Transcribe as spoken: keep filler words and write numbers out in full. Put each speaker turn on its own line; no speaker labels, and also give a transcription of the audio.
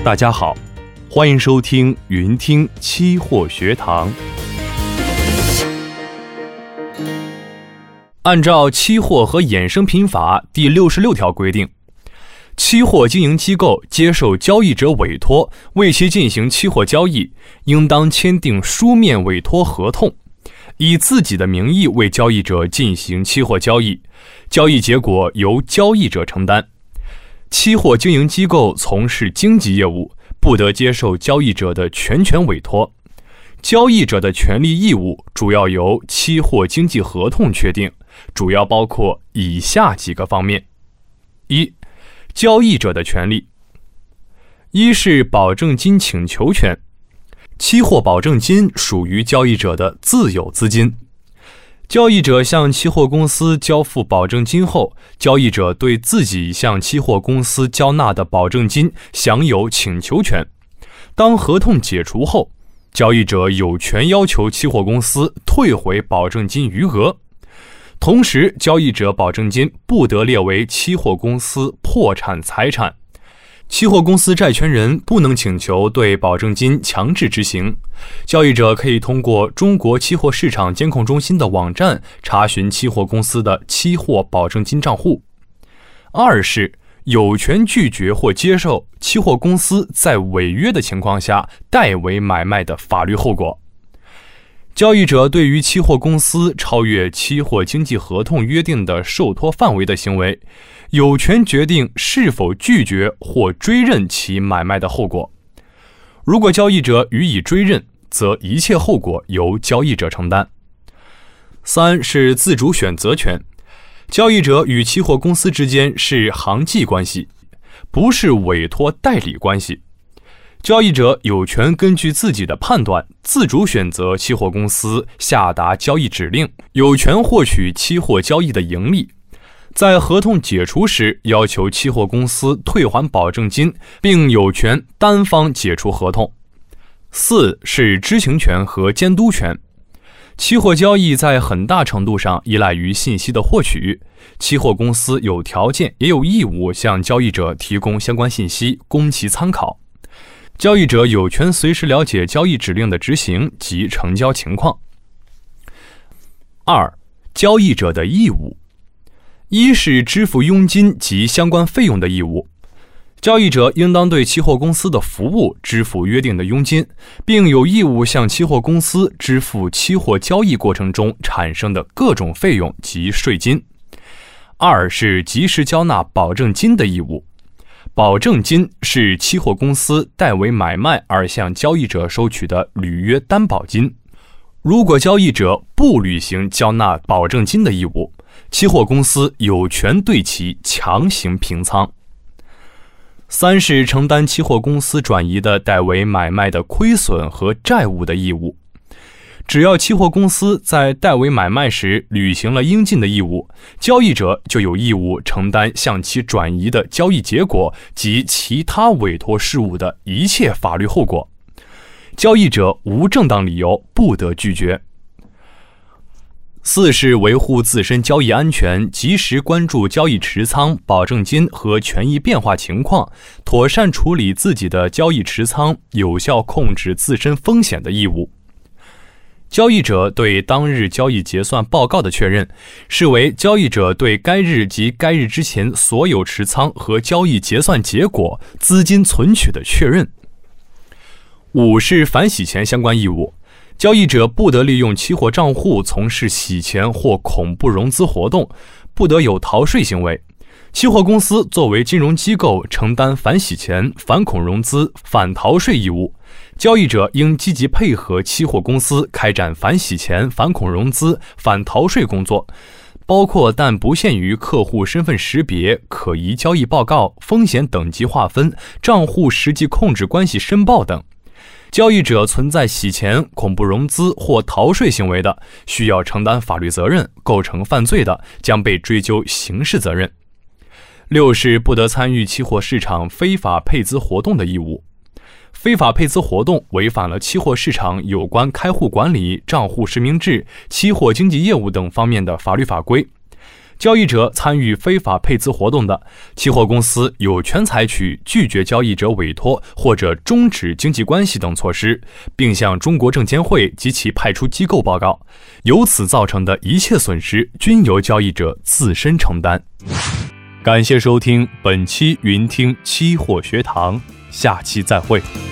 大家好，欢迎收听云听期货学堂。按照期货和衍生品法第六十六条规定，期货经营机构接受交易者委托为其进行期货交易，应当签订书面委托合同，以自己的名义为交易者进行期货交易，交易结果由交易者承担。期货经营机构从事经纪业务，不得接受交易者的全权委托。交易者的权利义务主要由期货经纪合同确定，主要包括以下几个方面：一、交易者的权利。一是保证金请求权。期货保证金属于交易者的自有资金。交易者向期货公司交付保证金后，交易者对自己向期货公司交纳的保证金享有请求权。当合同解除后，交易者有权要求期货公司退回保证金余额。同时，交易者保证金不得列为期货公司破产财产。期货公司债权人不能请求对保证金强制执行。交易者可以通过中国期货市场监控中心的网站查询期货公司的期货保证金账户。二是有权拒绝或接受期货公司在违约的情况下代为买卖的法律后果。交易者对于期货公司超越期货经纪合同约定的受托范围的行为，有权决定是否拒绝或追认其买卖的后果。如果交易者予以追认，则一切后果由交易者承担。三是自主选择权。交易者与期货公司之间是行迹关系，不是委托代理关系。交易者有权根据自己的判断，自主选择期货公司下达交易指令，有权获取期货交易的盈利。在合同解除时，要求期货公司退还保证金，并有权单方解除合同。四是知情权和监督权。期货交易在很大程度上依赖于信息的获取，期货公司有条件也有义务向交易者提供相关信息，供其参考。交易者有权随时了解交易指令的执行及成交情况。二、交易者的义务。一是支付佣金及相关费用的义务。交易者应当对期货公司的服务支付约定的佣金，并有义务向期货公司支付期货交易过程中产生的各种费用及税金。二是及时交纳保证金的义务。保证金是期货公司代为买卖而向交易者收取的履约担保金。如果交易者不履行交纳保证金的义务，期货公司有权对其强行平仓。三是承担期货公司转移的代为买卖的亏损和债务的义务。只要期货公司在代为买卖时履行了应尽的义务，交易者就有义务承担向其转移的交易结果及其他委托事务的一切法律后果。交易者无正当理由不得拒绝。四是维护自身交易安全，及时关注交易持仓、保证金和权益变化情况，妥善处理自己的交易持仓，有效控制自身风险的义务。交易者对当日交易结算报告的确认，视为交易者对该日及该日之前所有持仓和交易结算结果、资金存取的确认。五是反洗钱相关义务。交易者不得利用期货账户从事洗钱或恐怖融资活动，不得有逃税行为。期货公司作为金融机构，承担反洗钱、反恐融资、反逃税义务。交易者应积极配合期货公司开展反洗钱、反恐融资、反逃税工作，包括但不限于客户身份识别、可疑交易报告、风险等级划分、账户实际控制关系申报等。交易者存在洗钱、恐怖融资或逃税行为的，需要承担法律责任，构成犯罪的，将被追究刑事责任。六是不得参与期货市场非法配资活动的义务。非法配资活动违反了期货市场有关开户管理、账户实名制、期货经纪业务等方面的法律法规。 交易者参与非法配资活动的，期货公司有权采取拒绝交易者委托或者终止经纪关系等措施，并向中国证监会及其派出机构报告，由此造成的一切损失均由交易者自身承担。感谢收听本期云听期货学堂，下期再会。